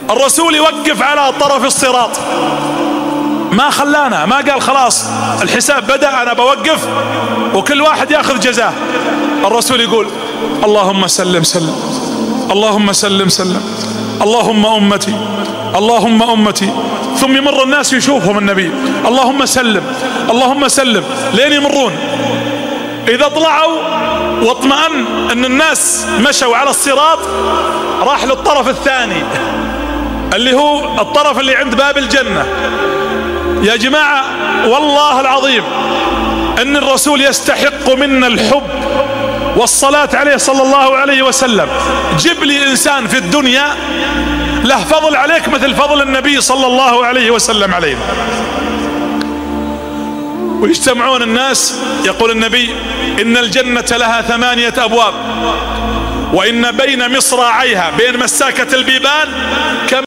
الرسول يوقف على طرف الصراط، ما خلانا، ما قال خلاص الحساب بدأ أنا بوقف وكل واحد يأخذ جزاه. الرسول يقول اللهم سلم سلم، اللهم سلم سلم، اللهم أمتي، اللهم أمتي. ثم يمر الناس يشوفهم النبي اللهم سلم اللهم سلم لين يمرون. إذا طلعوا واطمأن أن الناس مشوا على الصراط، راح للطرف الثاني اللي هو الطرف اللي عند باب الجنة. يا جماعة والله العظيم أن الرسول يستحق منا الحب والصلاة عليه صلى الله عليه وسلم. جيب لي إنسان في الدنيا له فضل عليك مثل فضل النبي صلى الله عليه وسلم علينا. ويجتمعون الناس، يقول النبي إن الجنة لها 8 أبواب، وإن بين مصراعيها بين مساكة البيبان